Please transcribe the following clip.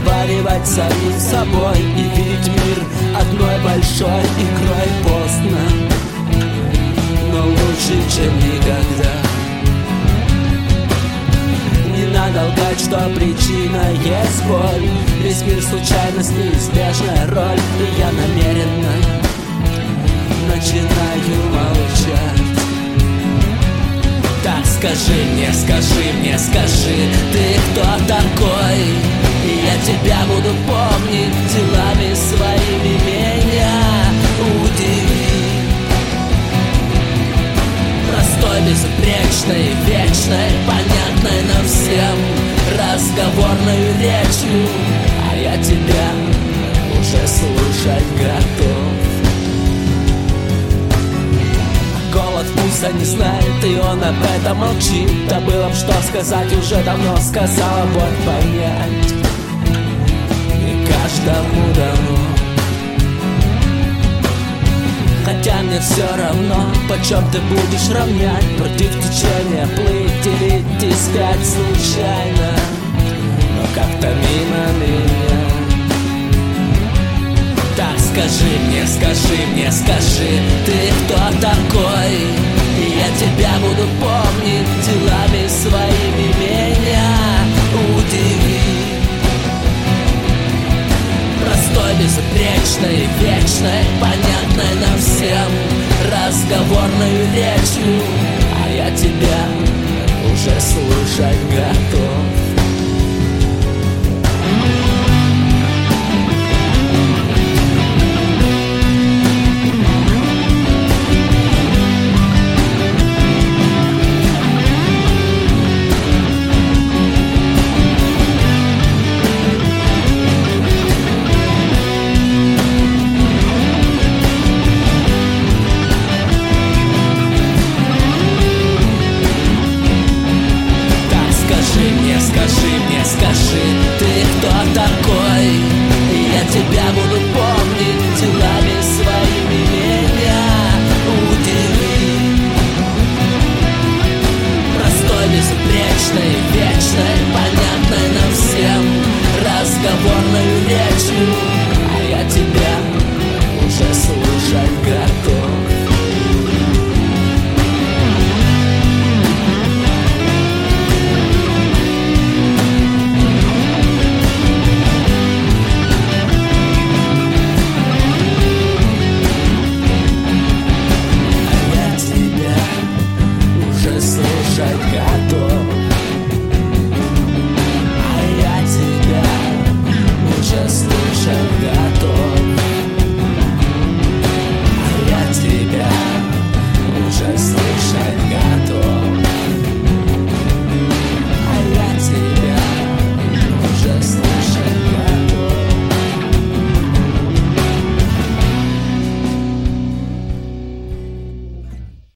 разговаривать с самим собой и видеть мир одной большой игрой. Поздно, но лучше, чем никогда. Не надо лгать, что причина есть боль. Весь мир случайность, неизбежная роль. И я намеренно начинаю молчать. Так скажи мне, скажи, ты кто такой? И я тебя буду помнить делами своими. Меня удиви простой, безупречной, вечной, понятной нам всем разговорной речью. А я тебя уже слушать готов. Голод вкуса не знает, и он об этом молчит. А было б что сказать, уже давно сказала, вот понять не каждому дано. Хотя мне все равно, почем ты будешь равнять, против течения плыть или идти спять случайно, но как-то мимо меня. Так скажи мне, скажи, ты кто такой? И я тебя буду помнить делами своими. Меня удиви простой, безупречной, вечной, понятной нам всем разговорной речью. А я тебя уже слушать готов. Скажи, ты кто такой? И я тебя буду